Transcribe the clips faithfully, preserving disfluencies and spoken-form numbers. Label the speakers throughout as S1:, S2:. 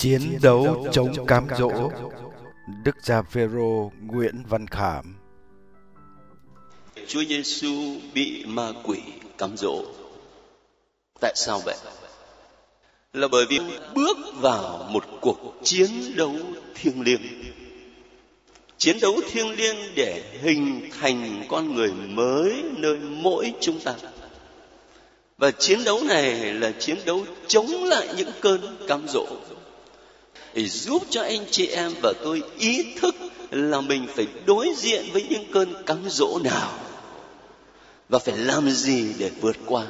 S1: Chiến đấu chống cám dỗ. Đức Gia Phêrô Nguyễn Văn Khảm.
S2: Chúa Giêsu bị ma quỷ cám dỗ. Tại sao vậy? Là bởi vì bước vào một cuộc chiến đấu thiêng liêng. Chiến đấu thiêng liêng để hình thành con người mới nơi mỗi chúng ta. Và chiến đấu này là chiến đấu chống lại những cơn cám dỗ, để giúp cho anh chị em và tôi ý thức là mình phải đối diện với những cơn cám dỗ nào và phải làm gì để vượt qua.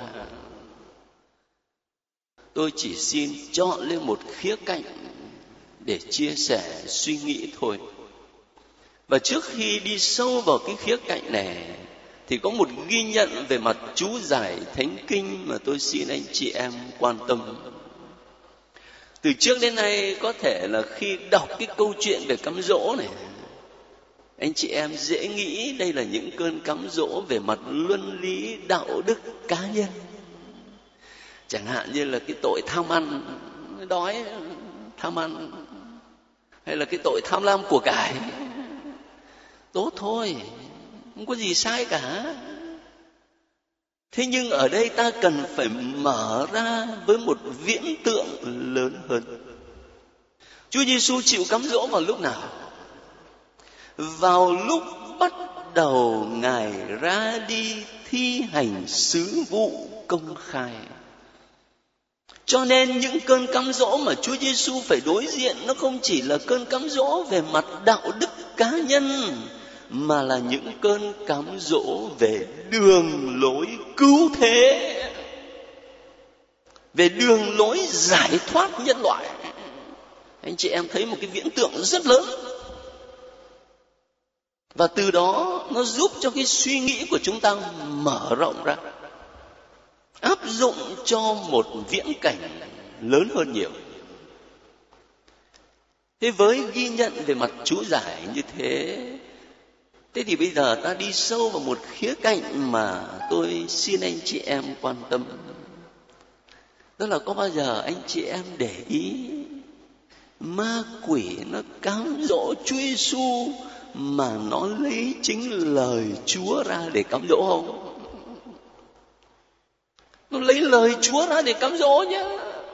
S2: Tôi chỉ xin chọn lên một khía cạnh để chia sẻ suy nghĩ thôi. Và trước khi đi sâu vào cái khía cạnh này thì có một ghi nhận về mặt chú giải Thánh Kinh mà tôi xin anh chị em quan tâm. Từ trước đến nay có thể là khi đọc cái câu chuyện về cám dỗ này, anh chị em dễ nghĩ đây là những cơn cám dỗ về mặt luân lý đạo đức cá nhân. Chẳng hạn như là cái tội tham ăn, đói tham ăn, hay là cái tội tham lam của cải. Tốt thôi, không có gì sai cả. Thế nhưng ở đây ta cần phải mở ra với một viễn tượng lớn hơn. Chúa Giêsu chịu cám dỗ vào lúc nào? Vào lúc bắt đầu Ngài ra đi thi hành sứ vụ công khai. Cho nên những cơn cám dỗ mà Chúa Giêsu phải đối diện nó không chỉ là cơn cám dỗ về mặt đạo đức cá nhân, mà là những cơn cám dỗ về đường lối cứu thế, về đường lối giải thoát nhân loại. Anh chị em thấy một cái viễn tượng rất lớn. Và từ đó nó giúp cho cái suy nghĩ của chúng ta mở rộng ra, áp dụng cho một viễn cảnh lớn hơn nhiều. Thế với ghi nhận về mặt chú giải như thế, thế thì bây giờ ta đi sâu vào một khía cạnh mà tôi xin anh chị em quan tâm. Đó là có bao giờ anh chị em để ý ma quỷ nó cám dỗ Chúa Giêsu mà nó lấy chính lời Chúa ra để cám dỗ không? Nó lấy lời Chúa ra để cám dỗ nhá.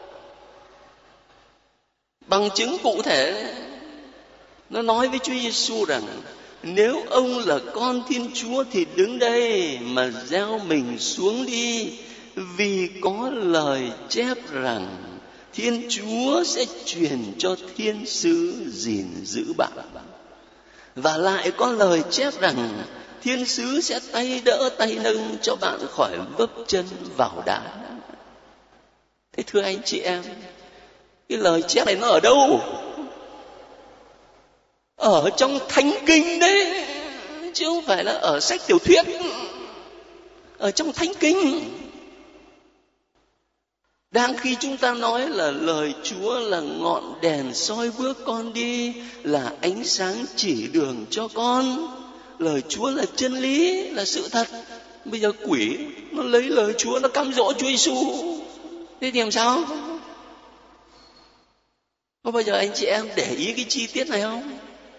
S2: Bằng chứng cụ thể, nó nói với Chúa Giêsu rằng nếu ông là con Thiên Chúa thì đứng đây mà gieo mình xuống đi, vì có lời chép rằng Thiên Chúa sẽ truyền cho thiên sứ gìn giữ bạn. Và lại có lời chép rằng thiên sứ sẽ tay đỡ tay nâng cho bạn khỏi vấp chân vào đá. Thế thưa anh chị em, cái lời chép này nó ở đâu? Ở trong Thánh Kinh đấy, chứ không phải là ở sách tiểu thuyết. Ở trong Thánh Kinh. Đang khi chúng ta nói là lời Chúa là ngọn đèn soi bước con đi, là ánh sáng chỉ đường cho con, lời Chúa là chân lý, là sự thật. Bây giờ quỷ nó lấy lời Chúa nó cám dỗ Chúa Giêsu. Thế thì làm sao? Có bao giờ anh chị em để ý cái chi tiết này không?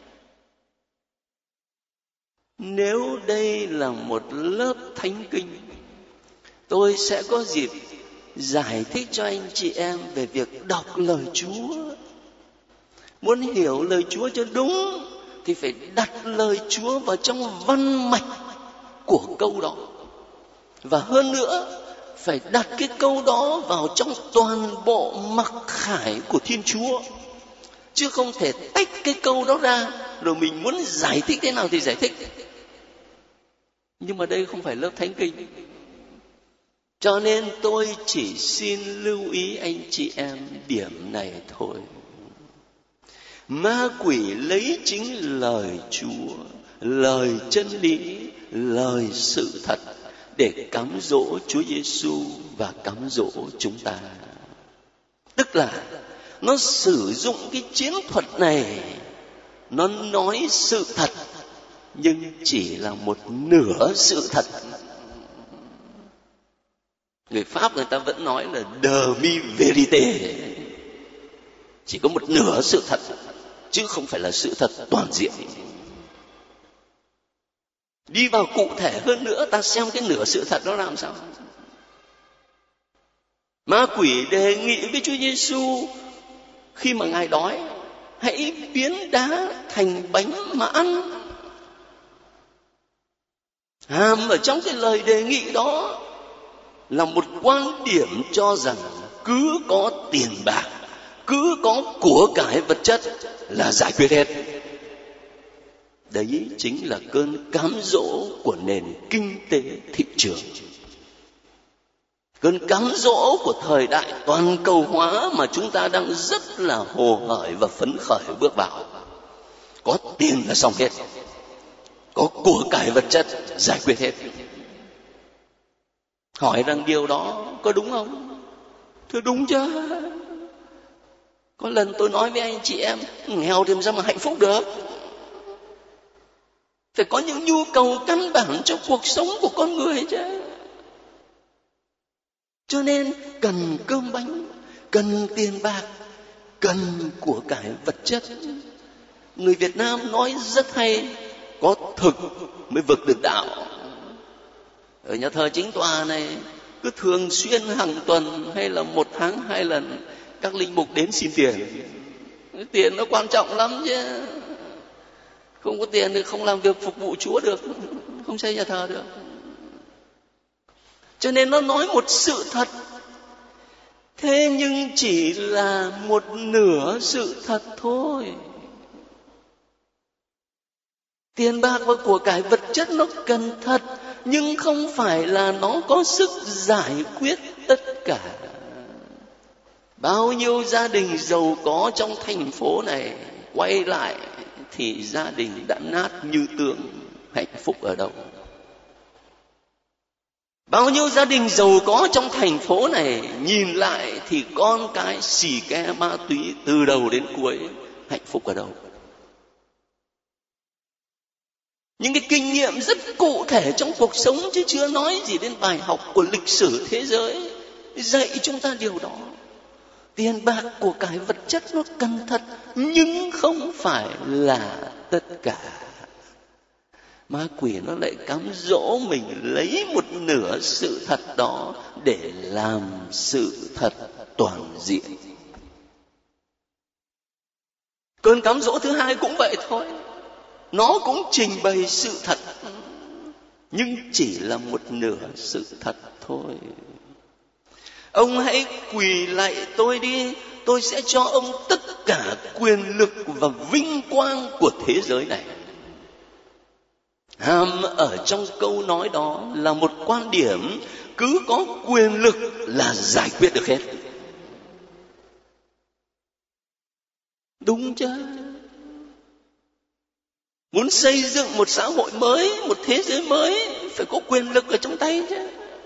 S2: Nếu đây là một lớp Thánh Kinh, tôi sẽ có dịp giải thích cho anh chị em về việc đọc lời Chúa. Muốn hiểu lời Chúa cho đúng thì phải đặt lời Chúa vào trong văn mạch của câu đó. Và hơn nữa, phải đặt cái câu đó vào trong toàn bộ mặc khải của Thiên Chúa. Chứ không thể tách cái câu đó ra rồi mình muốn giải thích thế nào thì giải thích. Nhưng mà đây không phải lớp Thánh Kinh. Cho nên tôi chỉ xin lưu ý anh chị em điểm này thôi. Ma quỷ lấy chính lời Chúa, lời chân lý, lời sự thật để cám dỗ Chúa Giêsu và cám dỗ chúng ta. Tức là nó sử dụng cái chiến thuật này, nó nói sự thật nhưng chỉ là một nửa sự thật. Người Pháp người ta vẫn nói là demi verite. chỉ có một nửa sự thật, chứ không phải là sự thật toàn diện. Đi vào cụ thể hơn nữa, ta xem cái nửa sự thật đó làm sao. Ma quỷ đề nghị với Chúa Giêsu khi mà Ngài đói, hãy biến đá thành bánh mà ăn. Hàm ở trong cái lời đề nghị đó là một quan điểm cho rằng cứ có tiền bạc, cứ có của cải vật chất là giải quyết hết. Đấy chính là cơn cám dỗ của nền kinh tế thị trường, cơn cám dỗ của thời đại toàn cầu hóa mà chúng ta đang rất là hồ hởi và phấn khởi bước vào. Có tiền là xong hết, có của cải vật chất giải quyết hết. Hỏi rằng điều đó có đúng không? Thưa đúng chứ. Có lần tôi nói với anh chị em, nghèo thì làm sao mà hạnh phúc được? Phải có những nhu cầu căn bản trong cuộc sống của con người chứ. Cho nên cần cơm bánh, cần tiền bạc, cần của cải vật chất. Người Việt Nam nói rất hay, có thực mới vực được đạo. Ở nhà thờ Chính Tòa này, cứ thường xuyên hàng tuần hay là một tháng hai lần các linh mục đến xin tiền. Tiền nó quan trọng lắm chứ. Không có tiền thì không làm việc phục vụ Chúa được, không xây nhà thờ được. Cho nên nó nói một sự thật, thế nhưng chỉ là một nửa sự thật thôi. Tiền bạc và của cải vật chất nó cần thật, nhưng không phải là nó có sức giải quyết tất cả. Bao nhiêu gia đình giàu có trong thành phố này quay lại thì gia đình đã nát như tương, hạnh phúc ở đâu? Bao nhiêu gia đình giàu có trong thành phố này nhìn lại thì con cái xì ke ma túy từ đầu đến cuối, hạnh phúc ở đâu? Những cái kinh nghiệm rất cụ thể trong cuộc sống, chứ chưa nói gì đến bài học của lịch sử thế giới dạy chúng ta điều đó. Tiền bạc của cải vật chất nó cần thật, nhưng không phải là tất cả. Ma quỷ nó lại cám dỗ mình lấy một nửa sự thật đó để làm sự thật toàn diện. Cơn cám dỗ thứ hai cũng vậy thôi. Nó cũng trình bày sự thật, nhưng chỉ là một nửa sự thật thôi. Ông hãy quỳ lạy tôi đi, tôi sẽ cho ông tất cả quyền lực và vinh quang của thế giới này. Hàm ở trong câu nói đó là một quan điểm cứ có quyền lực là giải quyết được hết. Đúng chứ? Muốn xây dựng một xã hội mới, một thế giới mới, phải có quyền lực ở trong tay chứ.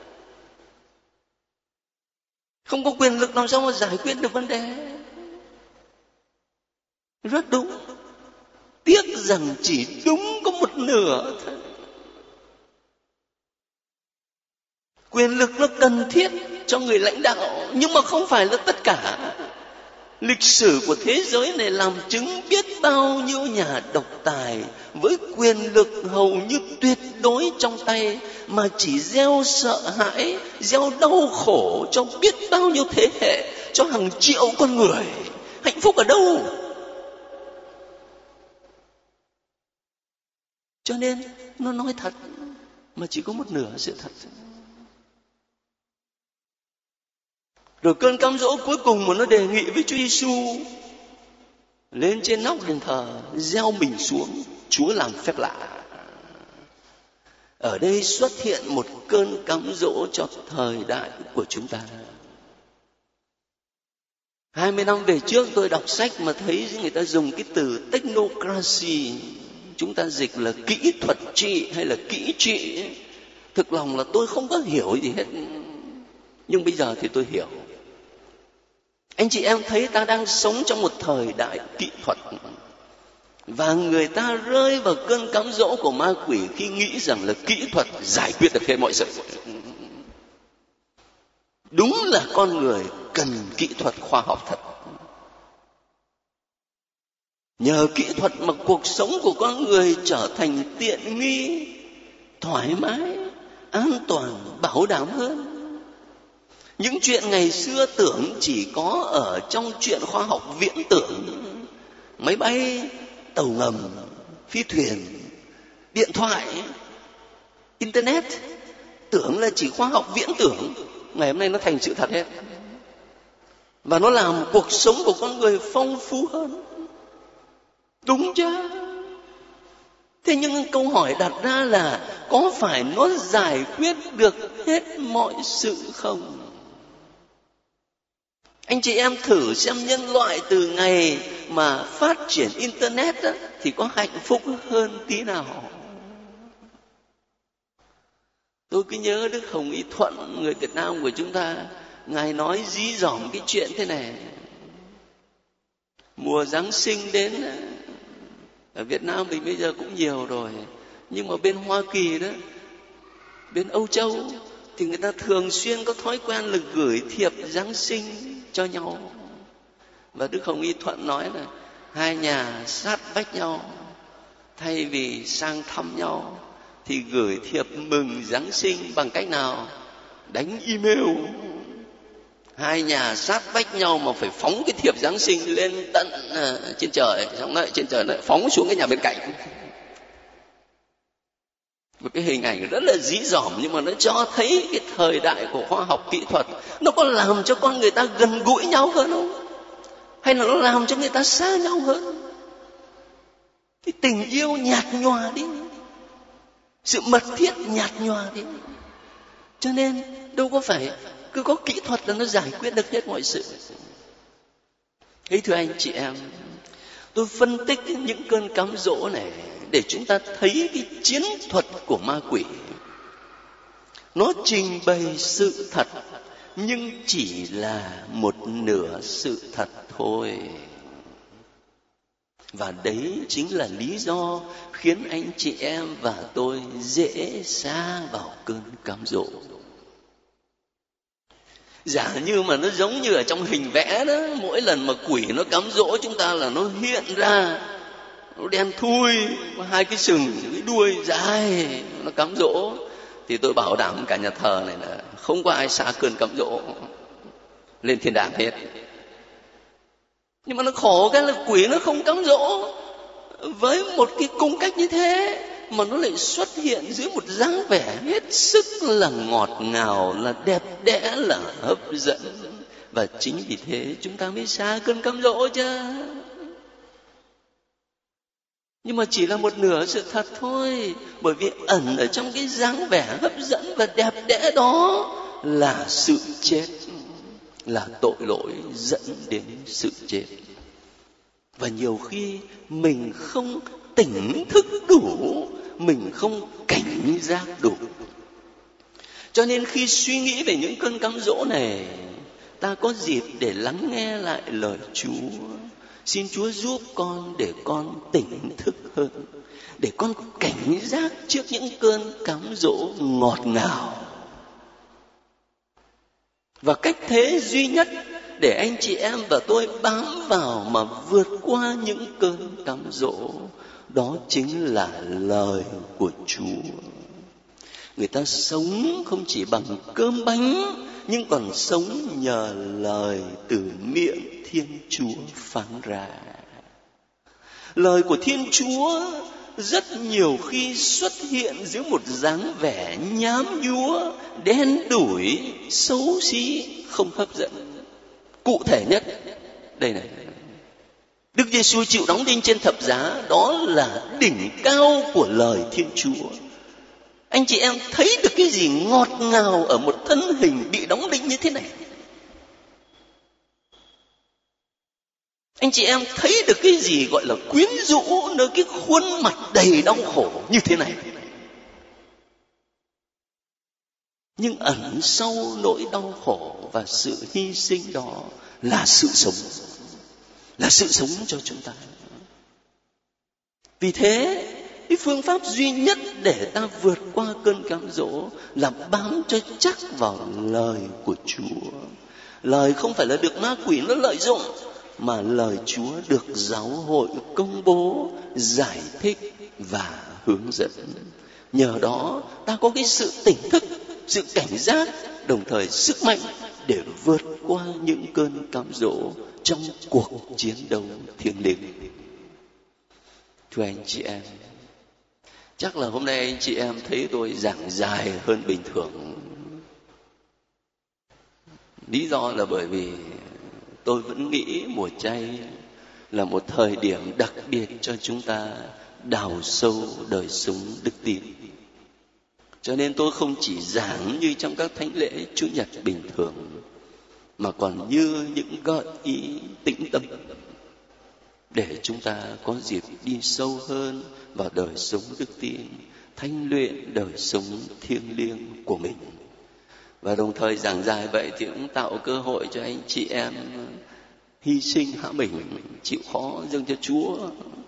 S2: Không có quyền lực làm sao mà giải quyết được vấn đề. Rất đúng. Tiếc rằng chỉ đúng có một nửa thôi. Quyền lực nó cần thiết cho người lãnh đạo, nhưng mà không phải là tất cả. Lịch sử của thế giới này làm chứng biết bao nhiêu nhà độc tài với quyền lực hầu như tuyệt đối trong tay mà chỉ gieo sợ hãi, gieo đau khổ cho biết bao nhiêu thế hệ, cho hàng triệu con người. Hạnh phúc ở đâu? Cho nên nó nói thật mà chỉ có một nửa sự thật. Rồi cơn cám dỗ cuối cùng mà nó đề nghị với Chúa Giêsu, lên trên nóc đền thờ gieo mình xuống, Chúa làm phép lạ. Ở đây xuất hiện một cơn cám dỗ cho thời đại của chúng ta. Hai mươi năm về trước tôi đọc sách mà thấy người ta dùng cái từ technocracy, chúng ta dịch là kỹ thuật trị hay là kỹ trị. Thực lòng là tôi không có hiểu gì hết, nhưng bây giờ thì tôi hiểu. Anh chị em thấy ta đang sống trong một thời đại kỹ thuật, và người ta rơi vào cơn cám dỗ của ma quỷ khi nghĩ rằng là kỹ thuật giải quyết được hết mọi sự. Đúng là con người cần kỹ thuật khoa học thật, Nhờ kỹ thuật mà cuộc sống của con người trở thành tiện nghi, thoải mái, an toàn, bảo đảm hơn. Những chuyện ngày xưa tưởng chỉ có ở trong chuyện khoa học viễn tưởng, máy bay, tàu ngầm, phi thuyền, điện thoại, internet, tưởng là chỉ khoa học viễn tưởng, ngày hôm nay nó thành sự thật hết. Và nó làm cuộc sống của con người phong phú hơn. Đúng chứ? Thế nhưng câu hỏi đặt ra là có phải nó giải quyết được hết mọi sự không? Anh chị em thử xem nhân loại từ ngày mà phát triển internet đó, thì có hạnh phúc hơn tí nào? Tôi cứ nhớ Đức Hồng Y Thuận, người Việt Nam của chúng ta, Ngài nói dí dỏm cái chuyện thế này. Mùa Giáng sinh đến, ở Việt Nam mình bây giờ cũng nhiều rồi, nhưng mà bên Hoa Kỳ đó, bên Âu Châu thì người ta thường xuyên có thói quen là gửi thiệp Giáng sinh cho nhau. Và Đức Hồng Y Thuận nói là hai nhà sát vách nhau, thay vì sang thăm nhau thì gửi thiệp mừng Giáng sinh bằng cách nào? Đánh email. Hai nhà sát vách nhau mà phải phóng cái thiệp Giáng sinh lên tận uh, trên trời, xong lại trên trời lại phóng xuống cái nhà bên cạnh. Một cái hình ảnh rất là dí dỏm, nhưng mà nó cho thấy cái thời đại của khoa học kỹ thuật nó có làm cho con người ta gần gũi nhau hơn không? Hay là nó làm cho người ta xa nhau hơn? Cái tình yêu nhạt nhòa đi, sự mật thiết nhạt nhòa đi. Cho nên đâu có phải cứ có kỹ thuật là nó giải quyết được hết mọi sự. Thế thưa anh chị em, tôi phân tích những cơn cám dỗ này để chúng ta thấy cái chiến thuật của ma quỷ. Nó trình bày sự thật nhưng chỉ là một nửa sự thật thôi. Và đấy chính là lý do khiến anh chị em và tôi dễ sa vào cơn cám dỗ. Giả như mà nó giống như ở trong hình vẽ đó, mỗi lần mà quỷ nó cám dỗ chúng ta là nó hiện ra, nó đen thui, có hai cái sừng, cái đuôi dài, nó cám dỗ, thì tôi bảo đảm cả nhà thờ này là không có ai xa cơn cám dỗ lên thiên đàng hết. Nhưng mà nó khổ cái là quỷ nó không cám dỗ với một cái cung cách như thế, mà nó lại xuất hiện dưới một dáng vẻ hết sức là ngọt ngào, là đẹp đẽ, là hấp dẫn. Và chính vì thế chúng ta mới xa cơn cám dỗ chứ. Nhưng mà chỉ là một nửa sự thật thôi, bởi vì ẩn ở trong cái dáng vẻ hấp dẫn và đẹp đẽ đó là sự chết, là tội lỗi dẫn đến sự chết. Và nhiều khi mình không tỉnh thức đủ, mình không cảnh giác đủ. Cho nên khi suy nghĩ về những cơn cám dỗ này, ta có dịp để lắng nghe lại lời Chúa. Xin Chúa giúp con để con tỉnh thức hơn, để con cảnh giác trước những cơn cám dỗ ngọt ngào. Và cách thế duy nhất để anh chị em và tôi bám vào mà vượt qua những cơn cám dỗ, đó chính là lời của Chúa. Người ta sống không chỉ bằng cơm bánh, nhưng còn sống nhờ lời từ miệng Thiên Chúa phán ra. Lời của Thiên Chúa rất nhiều khi xuất hiện dưới một dáng vẻ nhám nhúa, đen đủi, xấu xí, không hấp dẫn. Cụ thể nhất, đây này, Đức Giêsu chịu đóng đinh trên thập giá, đó là đỉnh cao của lời Thiên Chúa. Anh chị em thấy được cái gì ngọt ngào ở một thân hình bị đóng đinh như thế này? Anh chị em thấy được cái gì gọi là quyến rũ nơi cái khuôn mặt đầy đau khổ như thế này? Nhưng ẩn sau nỗi đau khổ và sự hy sinh đó là sự sống, là sự sống cho chúng ta. Vì thế, cái phương pháp duy nhất để ta vượt qua cơn cám dỗ là bám cho chắc vào lời của Chúa. Lời không phải là được ma quỷ nó lợi dụng, mà lời Chúa được giáo hội công bố, giải thích và hướng dẫn. Nhờ đó ta có cái sự tỉnh thức, sự cảnh giác, đồng thời sức mạnh để vượt qua những cơn cám dỗ trong cuộc chiến đấu thiêng liêng. Thưa anh chị em, chắc là hôm nay anh chị em thấy tôi giảng dài hơn bình thường. Lý do là bởi vì tôi vẫn nghĩ mùa chay là một thời điểm đặc biệt cho chúng ta đào sâu đời sống đức tin. Cho nên tôi không chỉ giảng như trong các thánh lễ Chủ nhật bình thường, mà còn như những gợi ý tĩnh tâm để chúng ta có dịp đi sâu hơn vào đời sống đức tin, thanh luyện đời sống thiêng liêng của mình. Và đồng thời giảng dài vậy thì cũng tạo cơ hội cho anh chị em hy sinh hạ mình, chịu khó dâng cho Chúa.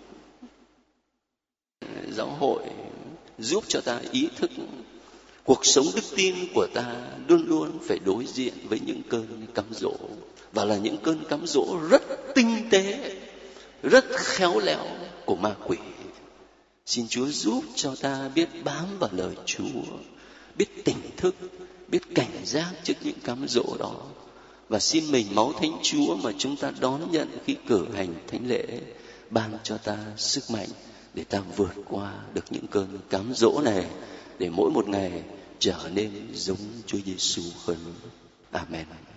S2: Giáo hội giúp cho ta ý thức cuộc sống đức tin của ta luôn luôn phải đối diện với những cơn cám dỗ, và là những cơn cám dỗ rất tinh tế, rất khéo léo của ma quỷ. Xin Chúa giúp cho ta biết bám vào lời Chúa, biết tỉnh thức, biết cảnh giác trước những cám dỗ đó. Và xin mình máu Thánh Chúa mà chúng ta đón nhận khi cử hành thánh lễ ban cho ta sức mạnh để ta vượt qua được những cơn cám dỗ này, để mỗi một ngày trở nên giống Chúa Giêsu hơn. Amen.